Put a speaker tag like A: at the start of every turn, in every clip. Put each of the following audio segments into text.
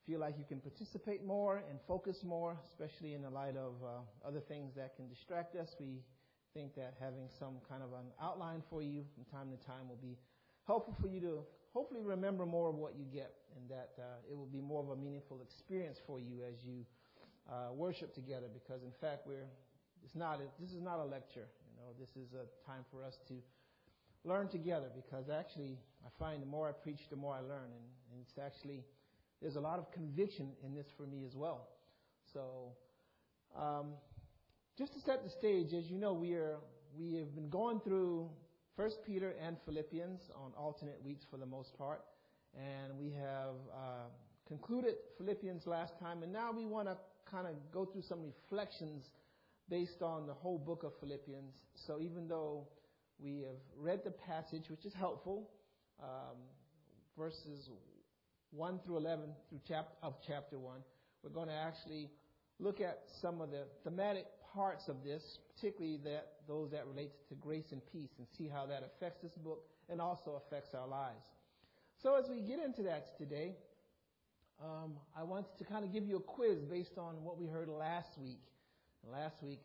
A: feel like you can participate more and focus more, especially in the light of other things that can distract us. We think that having some kind of an outline for you from time to time will be helpful for you to hopefully remember more of what you get, and that it will be more of a meaningful experience for you as you worship together. Because in fact, this is not a lecture. This is a time for us to learn together. Because actually, I find the more I preach, the more I learn, and it's actually there's a lot of conviction in this for me as well. So, just to set the stage, as you know, we have been going through 1 Peter and Philippians on alternate weeks for the most part. And we have concluded Philippians last time. And now we want to kind of go through some reflections based on the whole book of Philippians. So even though we have read the passage, which is helpful, verses 1 through 11 of chapter 1, we're going to actually look at some of the thematic parts of this, particularly those that relate to grace and peace, and see how that affects this book and also affects our lives. So as we get into that today, I want to kind of give you a quiz based on what we heard last week. Last week,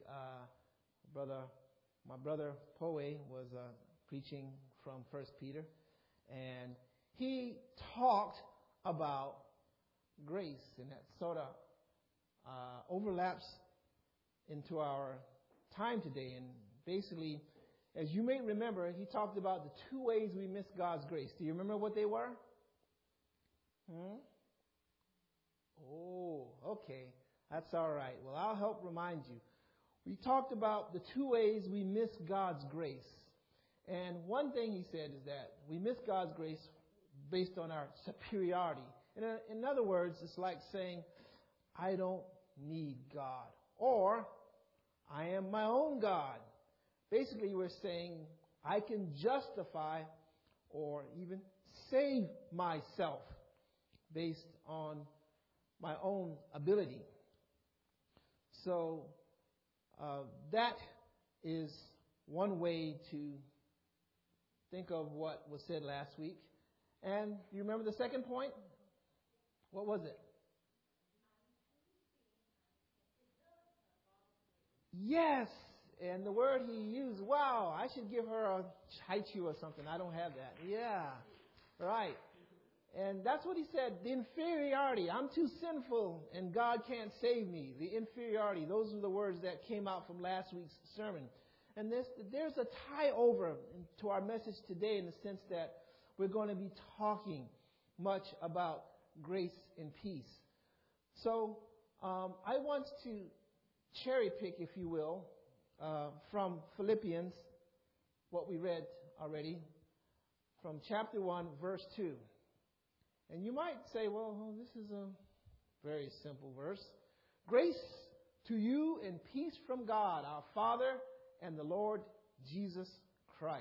A: my brother Poe was preaching from 1 Peter, and he talked about grace, and that sort of overlaps into our time today. And basically, as you may remember, he talked about the two ways we miss God's grace. Do you remember what they were? Oh, okay. That's all right. Well, I'll help remind you. We talked about the two ways we miss God's grace. And one thing he said is that we miss God's grace based on our superiority. In other words, it's like saying, I don't need God. Or, I am my own God. Basically, we're saying, I can justify or even save myself based on my own ability. So, that is one way to think of what was said last week. And you remember the second point? What was it? Yes. And the word he used, wow, I should give her a haichu or something. I don't have that. Yeah. Right. And that's what he said, the inferiority. I'm too sinful and God can't save me. The inferiority. Those are the words that came out from last week's sermon. And there's a tie over to our message today in the sense that we're going to be talking much about grace and peace. So I want to cherry pick, if you will, from Philippians, what we read already, from chapter 1, verse 2. And you might say, well, this is a very simple verse. Grace to you and peace from God, our Father, and the Lord Jesus Christ.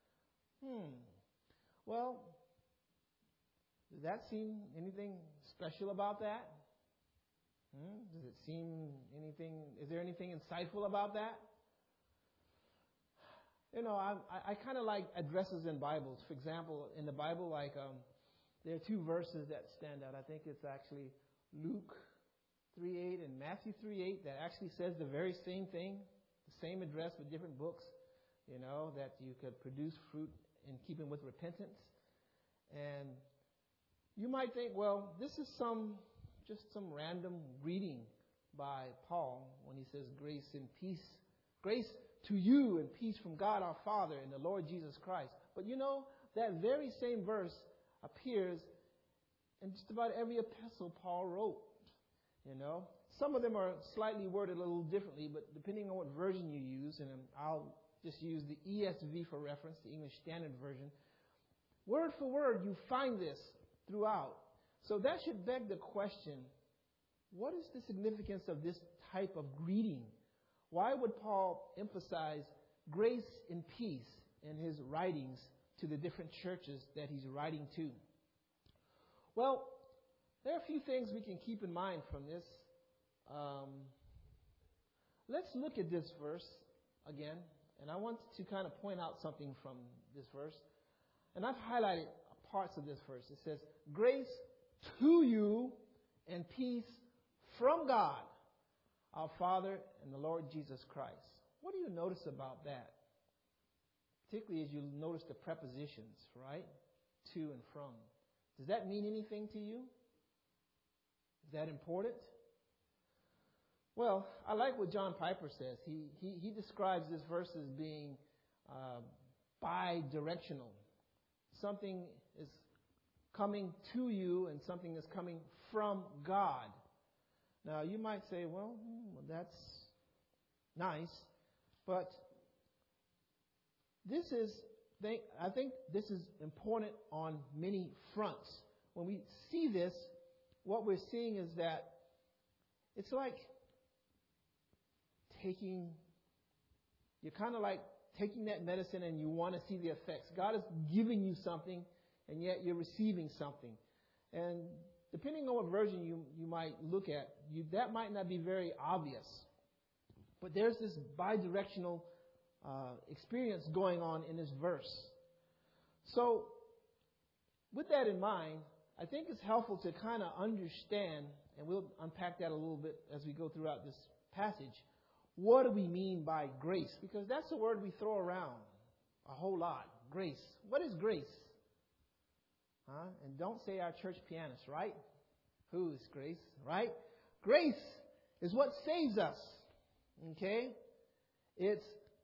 A: Well, does that seem anything special about that? Does it seem is there anything insightful about that? I kind of like addresses in Bibles. For example, in the Bible, there are two verses that stand out. I think it's actually Luke 3:8 and Matthew 3:8 that actually says the very same thing, the same address with different books, that you could produce fruit in keeping with repentance. And you might think, well, this is just some random greeting by Paul when he says grace and peace. Grace to you and peace from God our Father and the Lord Jesus Christ. But that very same verse appears in just about every epistle Paul wrote. Some of them are slightly worded a little differently, but depending on what version you use, and I'll just use the ESV for reference, the English Standard Version, word for word you find this throughout. So that should beg the question, what is the significance of this type of greeting? Why would Paul emphasize grace and peace in his writings to the different churches that he's writing to? Well, there are a few things we can keep in mind from this. Let's look at this verse again, and I want to kind of point out something from this verse. And I've highlighted parts of this verse. It says, grace to you peace from God, our Father, and the Lord Jesus Christ. What do you notice about that? Particularly as you notice the prepositions, right? To and from. Does that mean anything to you? Is that important? Well, I like what John Piper says. He describes this verse as being bi-directional. Something is coming to you and something is coming from God. Now, you might say, well, that's nice, but I think this is important on many fronts. When we see this, what we're seeing is that it's like you're kind of like taking that medicine and you want to see the effects. God is giving you something, and yet you're receiving something. And depending on what version you might look at, that might not be very obvious. But there's this bidirectional experience going on in this verse. So, with that in mind, I think it's helpful to kind of understand, and we'll unpack that a little bit as we go throughout this passage. What do we mean by grace? Because that's a word we throw around a whole lot. Grace. What is grace? And don't say our church pianist, right? Who is grace, right? Grace is what saves us. Okay? It's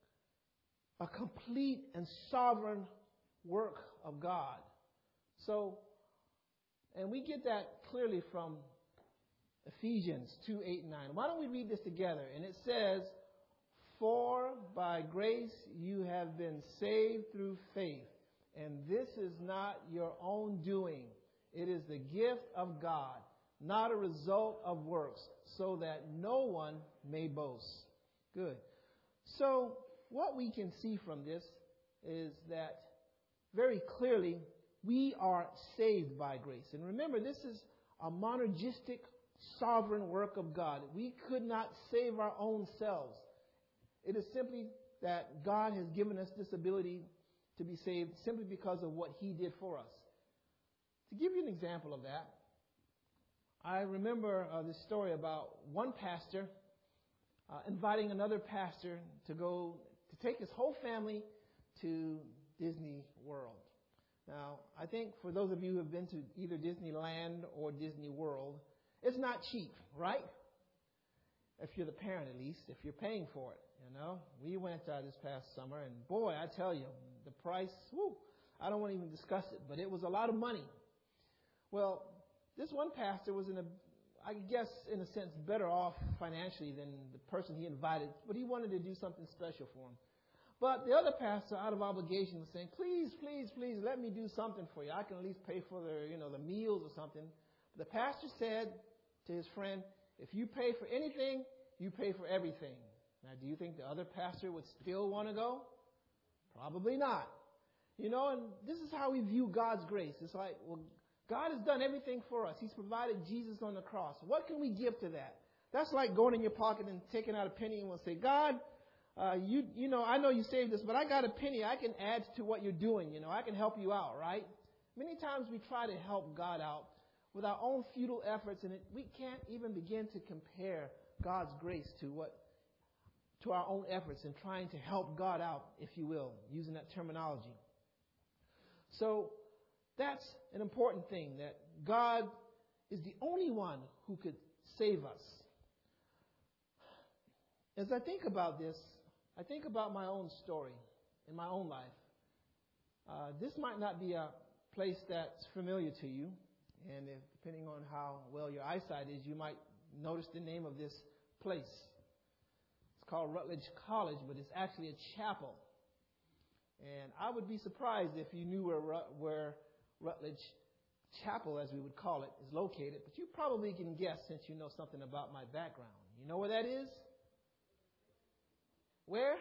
A: a complete and sovereign work of God. So, and we get that clearly from Ephesians 2:8-9. Why don't we read this together? And it says, "For by grace you have been saved through faith, and this is not your own doing. It is the gift of God, not a result of works, so that no one may boast." Good. So, what we can see from this is that very clearly we are saved by grace. And remember, this is a monergistic, sovereign work of God. We could not save our own selves. It is simply that God has given us this ability to be saved simply because of what He did for us. To give you an example of that, I remember this story about one pastor inviting another pastor to take his whole family to Disney World. Now, I think for those of you who have been to either Disneyland or Disney World, it's not cheap, right? If you're the parent, at least, if you're paying for it, you know. We went this past summer, and boy, I tell you, the price, I don't want to even discuss it, but it was a lot of money. Well, this one pastor was in a sense, better off financially than the person he invited, but he wanted to do something special for him. But the other pastor, out of obligation, was saying, please, please, please, let me do something for you. I can at least pay for the meals or something. But the pastor said to his friend, if you pay for anything, you pay for everything. Now, do you think the other pastor would still want to go? Probably not. And this is how we view God's grace. It's like, well, God has done everything for us. He's provided Jesus on the cross. What can we give to that? That's like going in your pocket and taking out a penny and we'll say, God, I know you saved us, but I got a penny. I can add to what you're doing. I can help you out, right? Many times we try to help God out with our own futile efforts, and we can't even begin to compare God's grace to our own efforts in trying to help God out, if you will, using that terminology. So that's an important thing, that God is the only one who could save us. As I think about this, I think about my own story in my own life. This might not be a place that's familiar to you, and depending on how well your eyesight is, you might notice the name of this place. It's called Rutledge College, but it's actually a chapel. And I would be surprised if you knew where Rutledge Chapel, as we would call it, is located. But you probably can guess since you know something about my background. You know where that is? Where?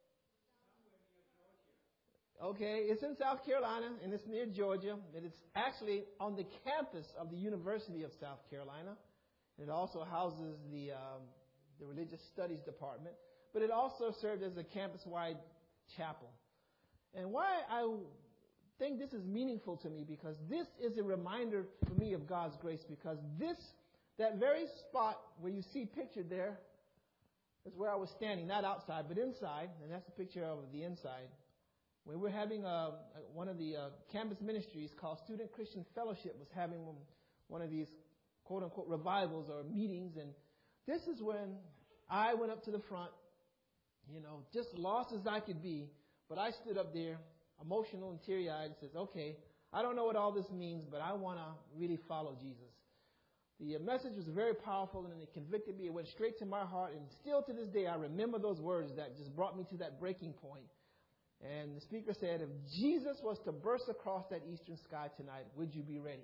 A: Okay, it's in South Carolina, and it's near Georgia. And it's actually on the campus of the University of South Carolina. It also houses the Religious Studies Department. But it also served as a campus-wide chapel. And why I think this is meaningful to me, because this is a reminder for me of God's grace, because that very spot where you see pictured there is where I was standing, not outside, but inside, and that's a picture of the inside. We were having one of the campus ministries called Student Christian Fellowship was having one of these quote-unquote revivals or meetings, and this is when I went up to the front, just lost as I could be, but I stood up there, emotional and teary-eyed, and says, okay, I don't know what all this means, but I want to really follow Jesus. The message was very powerful, and it convicted me. It went straight to my heart, and still to this day, I remember those words that just brought me to that breaking point. And the speaker said, if Jesus was to burst across that eastern sky tonight, would you be ready?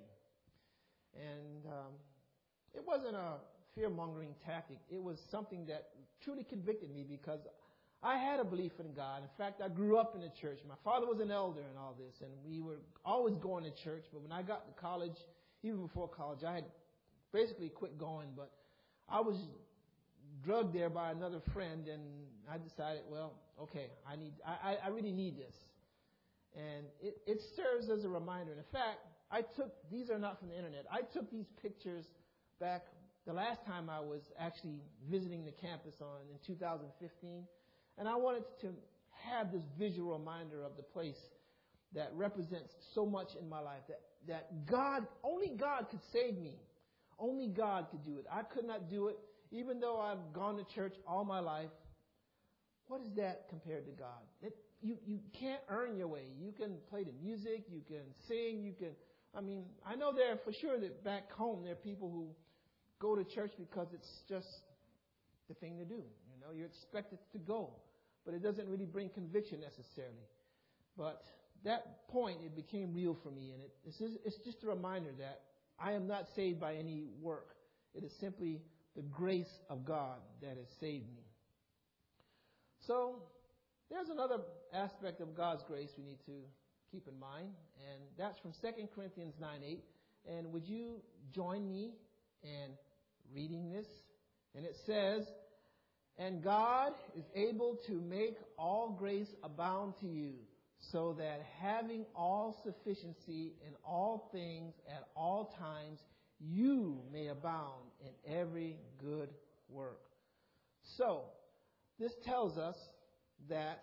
A: And it wasn't a fear-mongering tactic. It was something that truly convicted me because I had a belief in God. In fact, I grew up in the church. My father was an elder and all this, and we were always going to church. But when I got to college, even before college, I had basically quit going. But I was drugged there by another friend, and I decided, well, okay, I really need this. And it serves as a reminder. And in fact, these are not from the internet. I took these pictures back the last time I was actually visiting the campus in 2015. And I wanted to have this visual reminder of the place that represents so much in my life, that only God could save me. Only God could do it. I could not do it, even though I've gone to church all my life. What is that compared to God? You can't earn your way. You can play the music, you can sing, I know there for sure that back home there are people who go to church because it's just the thing to do. You're expected to go, but it doesn't really bring conviction necessarily. But that point, it became real for me, and it's just a reminder that I am not saved by any work. It is simply the grace of God that has saved me. So there's another aspect of God's grace we need to keep in mind, and that's from 2 Corinthians 9:8. And would you join me in reading this? And it says, and God is able to make all grace abound to you, so that having all sufficiency in all things at all times, you may abound in every good work. So, this tells us that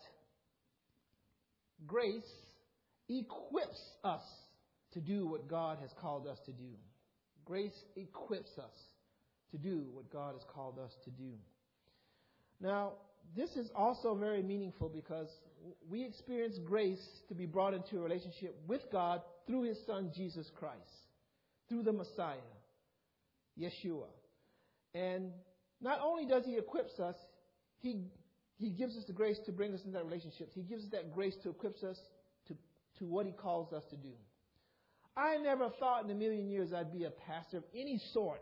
A: grace equips us to do what God has called us to do. Grace equips us to do what God has called us to do. Now, this is also very meaningful because we experience grace to be brought into a relationship with God through His Son, Jesus Christ, through the Messiah, Yeshua. And not only does He equip us, He gives us the grace to bring us into that relationship. He gives us that grace to equip us to what He calls us to do. I never thought in a million years I'd be a pastor of any sort,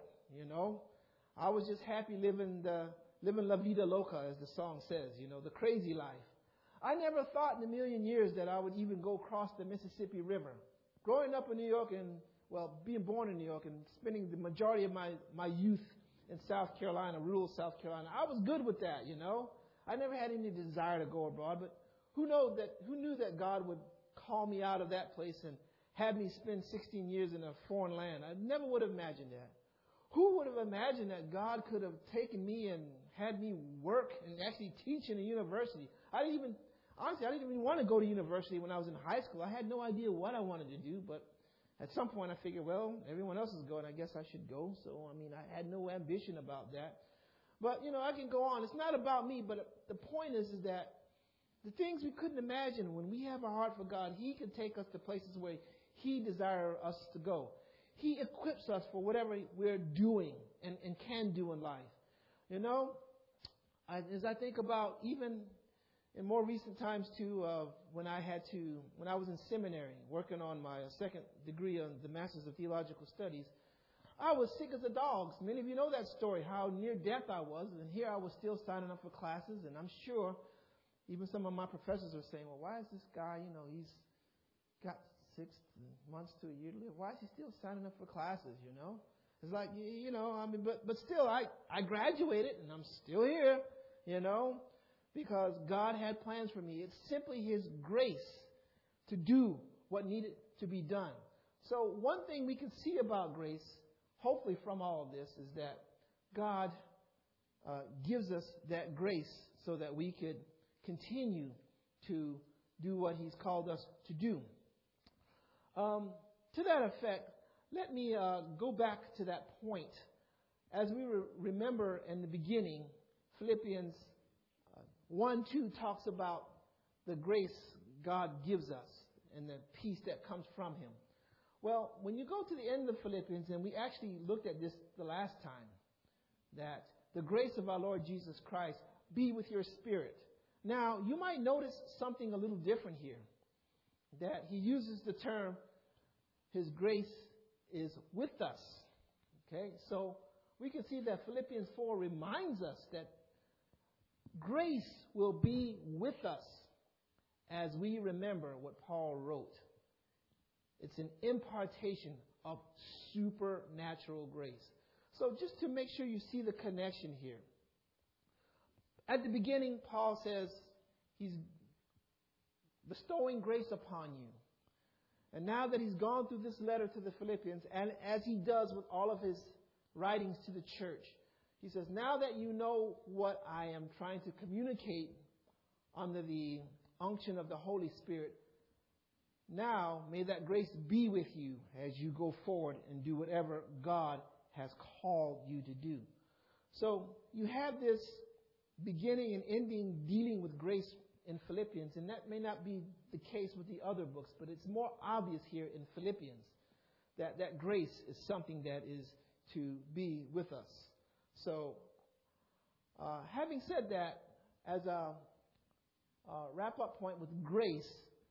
A: I was just happy living La Vida Loca, as the song says, the crazy life. I never thought in a million years that I would even go across the Mississippi River. Growing up in New York being born in New York and spending the majority of my youth in South Carolina, rural South Carolina, I was good with that, I never had any desire to go abroad, but who knew that God would call me out of that place and have me spend 16 years in a foreign land? I never would have imagined that. Who would have imagined that God could have taken me and had me work and actually teach in a university? I didn't even want to go to university when I was in high school. I had no idea what I wanted to do, but at some point I figured, well, everyone else is going, I guess I should go. So, I had no ambition about that. But, I can go on. It's not about me, but the point is that the things we couldn't imagine, when we have a heart for God, He can take us to places where He desires us to go. He equips us for whatever we're doing and can do in life. As I think about even in more recent times too, when I was in seminary working on my second degree on the Master's of Theological Studies, I was sick as a dog. Many of you know that story, how near death I was, and here I was still signing up for classes, and I'm sure even some of my professors were saying, well, why is this guy, he's got 6 months to a year to live. Why is he still signing up for classes, It's like, but still, I graduated and I'm still here, because God had plans for me. It's simply His grace to do what needed to be done. So one thing we can see about grace, hopefully from all of this is that God gives us that grace so that we could continue to do what He's called us to do. To that effect, let me go back to that point. As we remember in the beginning, Philippians 1:2 talks about the grace God gives us and the peace that comes from Him. Well, when you go to the end of Philippians, and we actually looked at this the last time, that the grace of our Lord Jesus Christ be with your spirit. Now, you might notice something a little different here, that he uses the term, His grace is with us. Okay, so we can see that Philippians 4 reminds us that grace will be with us as we remember what Paul wrote. It's an impartation of supernatural grace. So just to make sure you see the connection here. At the beginning, Paul says he's bestowing grace upon you. And now that he's gone through this letter to the Philippians, and as he does with all of his writings to the church, he says, now that you know what I am trying to communicate under the unction of the Holy Spirit, now may that grace be with you as you go forward and do whatever God has called you to do. So you have this beginning and ending dealing with grace in Philippians, and that may not be the case with the other books, but it's more obvious here in Philippians that grace is something that is to be with us. So, having said that, as a wrap-up point with grace,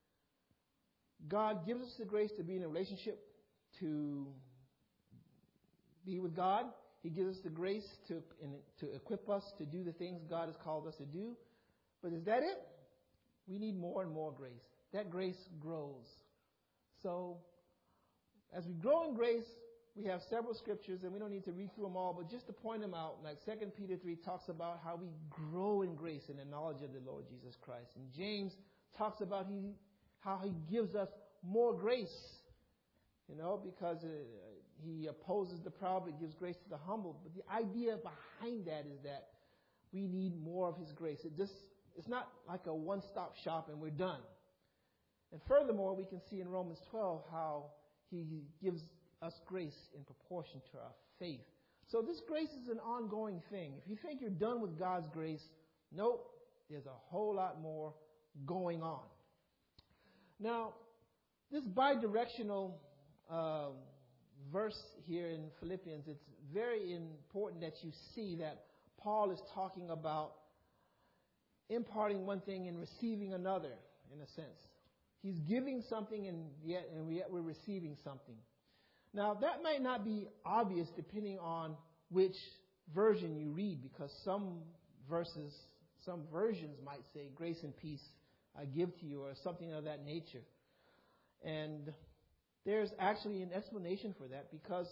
A: God gives us the grace to be in a relationship, to be with God. He gives us the grace to equip us to do the things God has called us to do. But is that it? We need more and more grace. That grace grows. So, as we grow in grace, we have several scriptures, and we don't need to read through them all, but just to point them out, like 2 Peter 3 talks about how we grow in grace in the knowledge of the Lord Jesus Christ. And James talks about how he gives us more grace, because he opposes the proud but gives grace to the humble. But the idea behind that is that we need more of His grace. It's not like a one-stop shop and we're done. And furthermore, we can see in Romans 12 how He gives us grace in proportion to our faith. So this grace is an ongoing thing. If you think you're done with God's grace, nope, there's a whole lot more going on. Now, this bidirectional verse here in Philippians, it's very important that you see that Paul is talking about imparting one thing and receiving another, in a sense. He's giving something and yet we're receiving something. Now, that might not be obvious depending on which version you read, because some versions might say, grace and peace I give to you, or something of that nature. And there's actually an explanation for that, because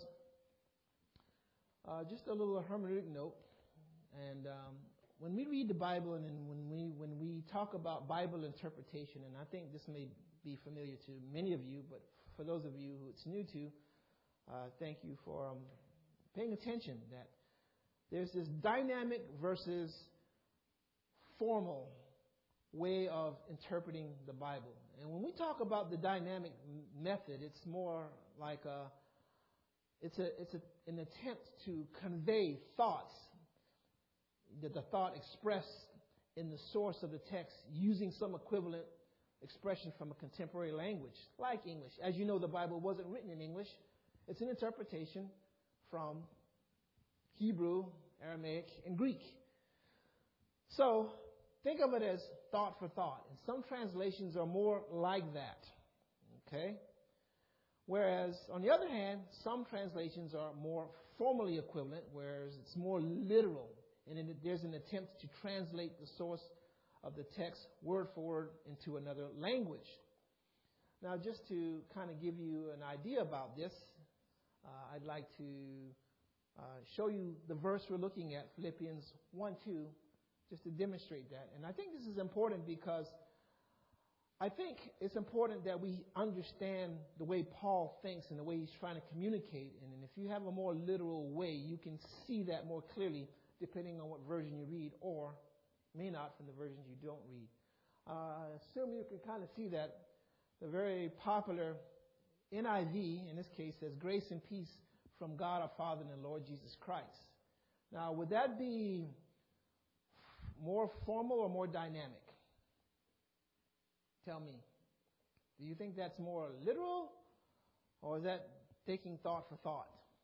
A: just a little hermeneutic note, and when we read the Bible and when we talk about Bible interpretation, and I think this may be familiar to many of you, but for those of you who it's new to, thank you for paying attention that there's this dynamic versus formal way of interpreting the Bible. And when we talk about the dynamic method, it's more like it's an attempt to convey thoughts, the thought expressed in the source of the text using some equivalent expression from a contemporary language, like English. As you know, the Bible wasn't written in English. It's an interpretation from Hebrew, Aramaic, and Greek. So, think of it as thought for thought. And some translations are more like that. Okay? Whereas, on the other hand, some translations are more formally equivalent, whereas it's more literal. And there's an attempt to translate the source of the text word for word into another language. Now, just to kind of give you an idea about this, I'd like to show you the verse we're looking at, Philippians 1:2, just to demonstrate that. And I think this is important because I think it's important that we understand the way Paul thinks and the way he's trying to communicate. And if you have a more literal way, you can see that more clearly depending on what version you read, or may not from the versions you don't read. Assume you can kind of see that the very popular NIV, in this case, says grace and peace from God our Father and the Lord Jesus Christ. Now, would that be more formal or more dynamic? Tell me. Do you think that's more literal, or is that taking thought for thought?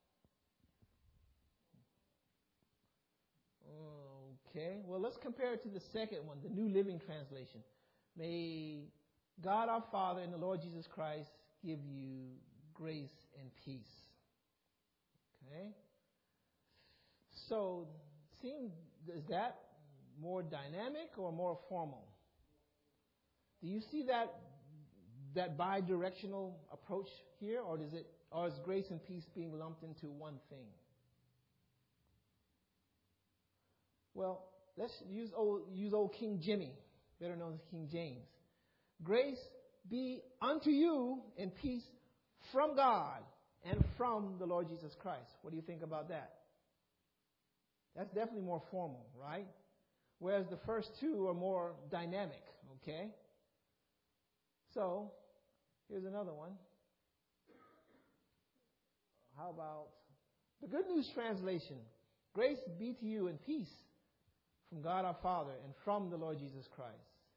A: Okay, well, let's compare it to the second one, the New Living Translation. May God our Father and the Lord Jesus Christ give you grace and peace. Okay? So, is that more dynamic or more formal? Do you see that bi-directional approach here, or is grace and peace being lumped into one thing? Well, let's use old King Jimmy, better known as King James. Grace be unto you and peace from God and from the Lord Jesus Christ. What do you think about that? That's definitely more formal, right? Whereas the first two are more dynamic, okay? So, here's another one. How about the Good News Translation? Grace be to you and peace from God our Father and from the Lord Jesus Christ.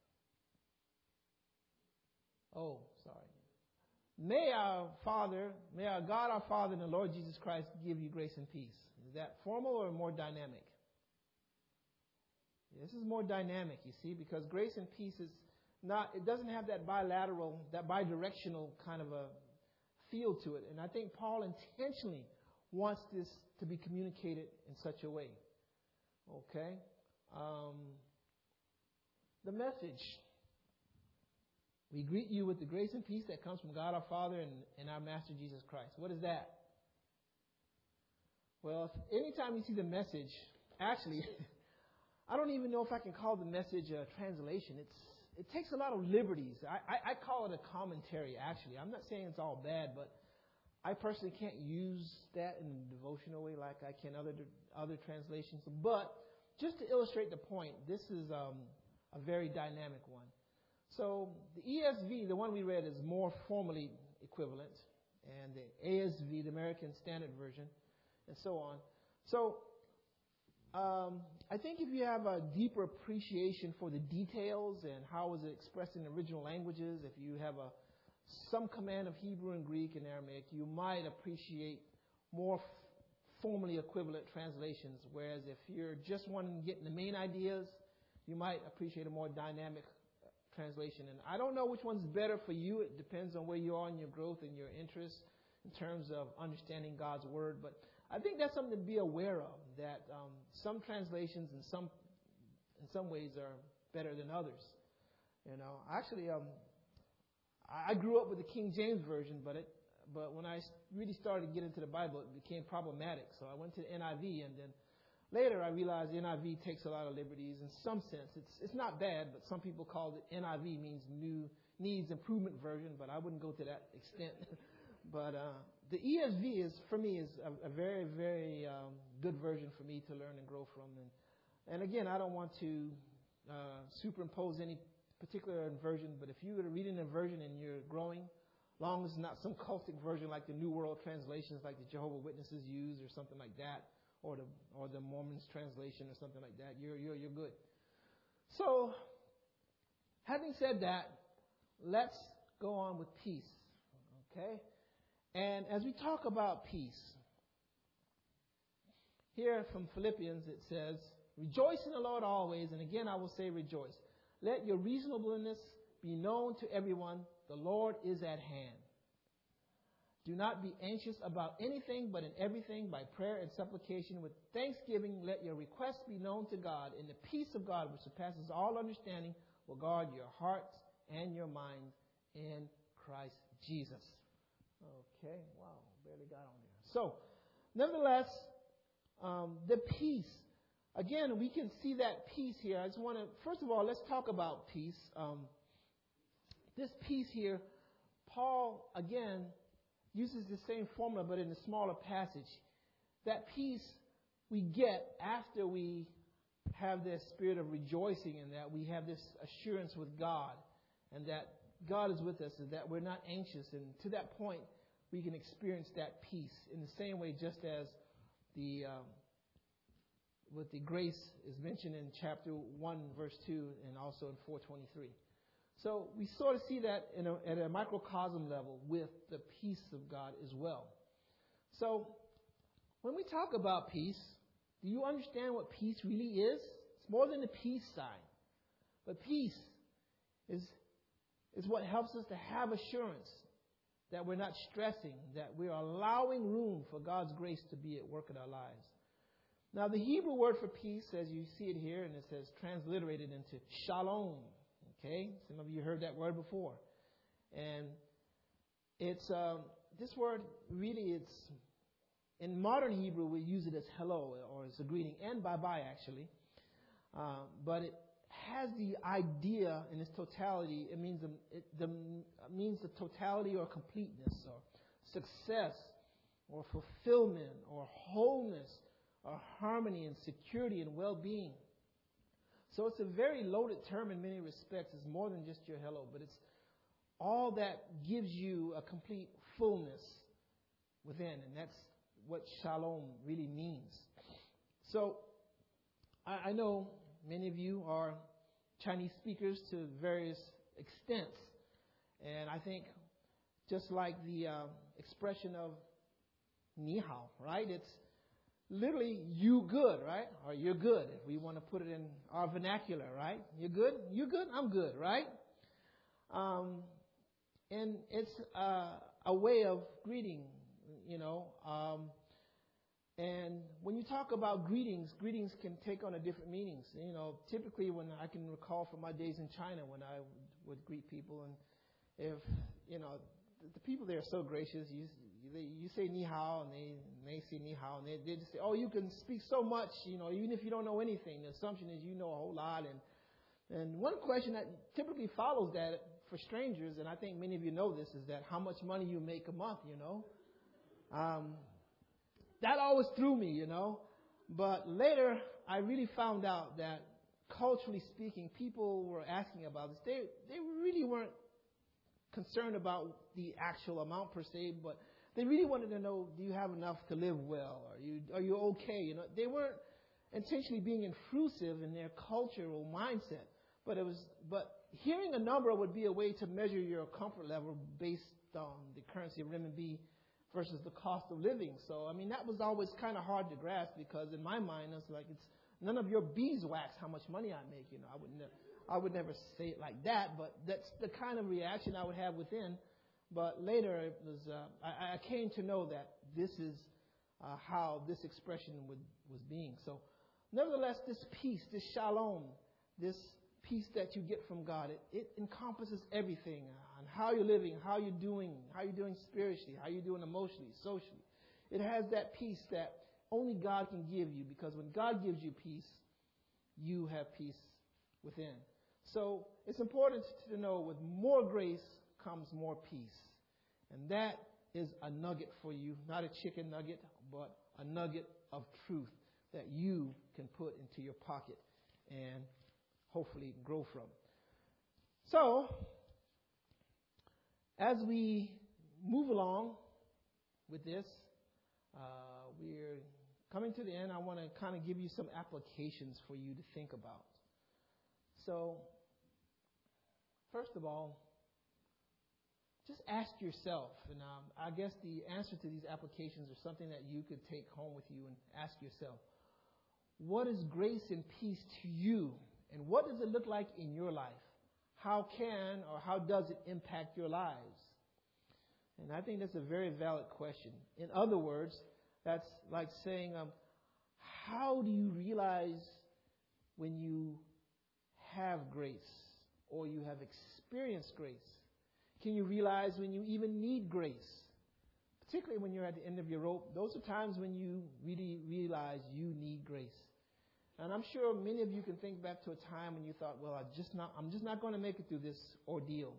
A: Oh, sorry. May our God our Father and the Lord Jesus Christ give you grace and peace. Is that formal or more dynamic? This is more dynamic, you see, because grace and peace it doesn't have that bilateral, that bidirectional kind of a feel to it. And I think Paul intentionally wants this to be communicated in such a way. Okay? The message. We greet you with the grace and peace that comes from God our Father and our Master Jesus Christ. What is that? Well, anytime you see the message, actually, I don't even know if I can call the message a translation. It takes a lot of liberties. I call it a commentary, actually. I'm not saying it's all bad, but I personally can't use that in a devotional way like I can other translations. But just to illustrate the point, this is a very dynamic one. So the ESV, the one we read, is more formally equivalent, and the ASV, the American Standard Version, and so on. So I think if you have a deeper appreciation for the details and how is it expressed in original languages, if you have some command of Hebrew and Greek and Aramaic, you might appreciate more formally equivalent translations. Whereas if you're just wanting to get the main ideas, you might appreciate a more dynamic translation. And I don't know which one's better for you. It depends on where you are in your growth and your interest in terms of understanding God's Word. But I think that's something to be aware of, that some translations in some ways are better than others. You know, actually, I grew up with the King James Version, but when I really started to get into the Bible, it became problematic. So I went to the NIV, and then later I realized the NIV takes a lot of liberties. In some sense, it's not bad, but some people call it NIV means Needs Improvement Version, but I wouldn't go to that extent. But the ESV is a very, very good version for me to learn and grow from. And again, I don't want to superimpose any particular version, but if you were reading a version and you're growing, long as it's not some cultic version like the New World Translations, like the Jehovah's Witnesses use or something like that, or the Mormons translation or something like that, you're good. So, having said that, let's go on with peace. Okay? And as we talk about peace, here from Philippians it says, rejoice in the Lord always, and again I will say rejoice. Let your reasonableness be known to everyone. The Lord is at hand. Do not be anxious about anything, but in everything, by prayer and supplication, with thanksgiving, let your requests be known to God. And the peace of God, which surpasses all understanding, will guard your hearts and your minds in Christ Jesus. Okay, wow, barely got on there. So, nevertheless, the peace. Again, we can see that peace here. I just want to, first of all, let's talk about peace. this piece here, Paul, again, uses the same formula, but in a smaller passage. That peace we get after we have this spirit of rejoicing in that we have this assurance with God and that God is with us and that we're not anxious. And to that point, we can experience that peace in the same way just as what the grace is mentioned in chapter 1, verse 2, and also in 4:23. So we sort of see that at a microcosm level with the peace of God as well. So when we talk about peace, do you understand what peace really is? It's more than the peace sign. But peace is what helps us to have assurance that we're not stressing, that we're allowing room for God's grace to be at work in our lives. Now, the Hebrew word for peace, as you see it here, and it says transliterated into shalom. Okay? Some of you heard that word before. And it's this word really, it's in modern Hebrew, we use it as hello, or as a greeting, and bye-bye, actually. But it has the idea in its totality. It means the totality or completeness, or success, or fulfillment, or wholeness, or harmony and security and well-being. So it's a very loaded term in many respects. It's more than just your hello, but it's all that gives you a complete fullness within, and that's what shalom really means. So I know many of you are Chinese speakers to various extents, and I think just like the expression of ni hao, right? It's literally you good, right? Or you're good, if we want to put it in our vernacular, right? You're good? You good? I'm good, right? And it's a way of greeting, and when you talk about greetings can take on a different meanings. Typically when I can recall from my days in China when I would greet people, and if, the people there are so gracious, you say ni hao, and they say ni hao, and they just say, oh, you can speak so much, even if you don't know anything. The assumption is you know a whole lot. And one question that typically follows that for strangers, and I think many of you know this, is that how much money you make a month, That always threw me, But later, I really found out that culturally speaking, people were asking about this. They really weren't concerned about the actual amount per se, but they really wanted to know, do you have enough to live well? Are you okay? They weren't intentionally being intrusive in their cultural mindset, but hearing a number would be a way to measure your comfort level based on the currency of renminbi versus the cost of living. So, that was always kind of hard to grasp, because in my mind, it's like, it's none of your beeswax how much money I make. I would never say it like that, but that's the kind of reaction I would have within. But later, it was I came to know that this is how this expression was being. So, nevertheless, this peace, this shalom, this peace that you get from God, it encompasses everything on how you're living, how you're doing spiritually, how you're doing emotionally, socially. It has that peace that only God can give you, because when God gives you peace, you have peace within. So it's important to know with more grace comes more peace. And that is a nugget for you, not a chicken nugget, but a nugget of truth that you can put into your pocket and hopefully grow from. So, as we move along with this, we're coming to the end. I want to kind of give you some applications for you to think about. So, first of all, just ask yourself, and I guess the answer to these applications are something that you could take home with you and ask yourself, what is grace and peace to you? And what does it look like in your life? How does it impact your lives? And I think that's a very valid question. In other words, that's like saying, how do you realize when you have grace or you have experienced grace? Can you realize when you even need grace? Particularly when you're at the end of your rope, those are times when you really realize you need grace. And I'm sure many of you can think back to a time when you thought, well, I'm just not going to make it through this ordeal. But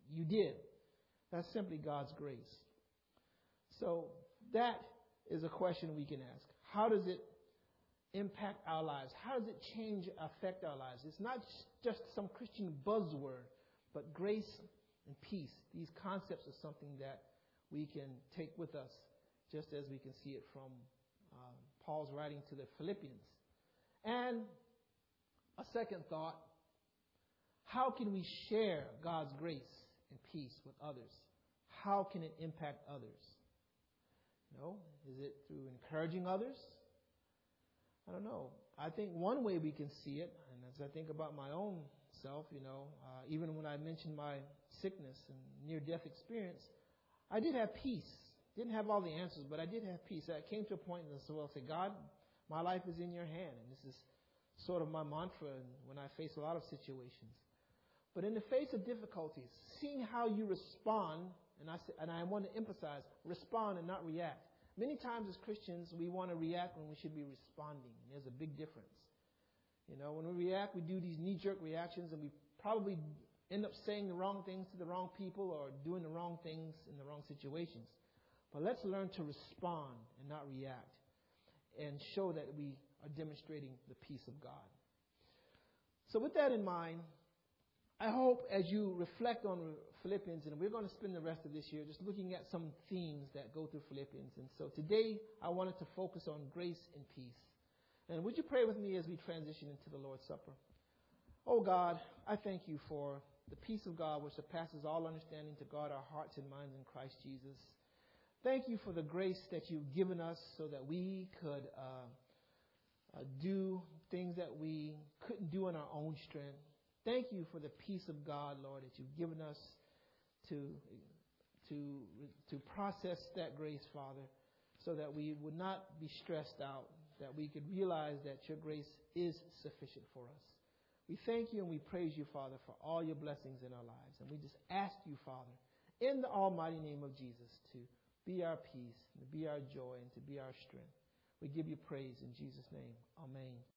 A: you did. That's simply God's grace. So that is a question we can ask. How does it impact our lives? How does it affect our lives? It's not just some Christian buzzword, but grace and peace. These concepts are something that we can take with us, just as we can see it from Paul's writing to the Philippians. And a second thought, how can we share God's grace and peace with others? How can it impact others? Is it through encouraging others? I don't know. I think one way we can see it, and as I think about my own self, even when I mentioned my sickness and near-death experience, I did have peace. Didn't have all the answers, but I did have peace. I came to a point in this world, say, God, my life is in your hand. And this is sort of my mantra when I face a lot of situations. But in the face of difficulties, seeing how you respond, and I want to emphasize, respond and not react. Many times as Christians, we want to react when we should be responding. And there's a big difference. When we react, we do these knee-jerk reactions, and we probably end up saying the wrong things to the wrong people or doing the wrong things in the wrong situations. But let's learn to respond and not react, and show that we are demonstrating the peace of God. So with that in mind, I hope as you reflect on Philippians, and we're going to spend the rest of this year just looking at some themes that go through Philippians. And so today I wanted to focus on grace and peace. And would you pray with me as we transition into the Lord's Supper? Oh God, I thank you for the peace of God which surpasses all understanding to guard our hearts and minds in Christ Jesus. Thank you for the grace that you've given us so that we could do things that we couldn't do in our own strength. Thank you for the peace of God, Lord, that you've given us to process that grace, Father, so that we would not be stressed out, that we could realize that your grace is sufficient for us. We thank you and we praise you, Father, for all your blessings in our lives. And we just ask you, Father, in the almighty name of Jesus, to be our peace, to be our joy, and to be our strength. We give you praise in Jesus' name. Amen.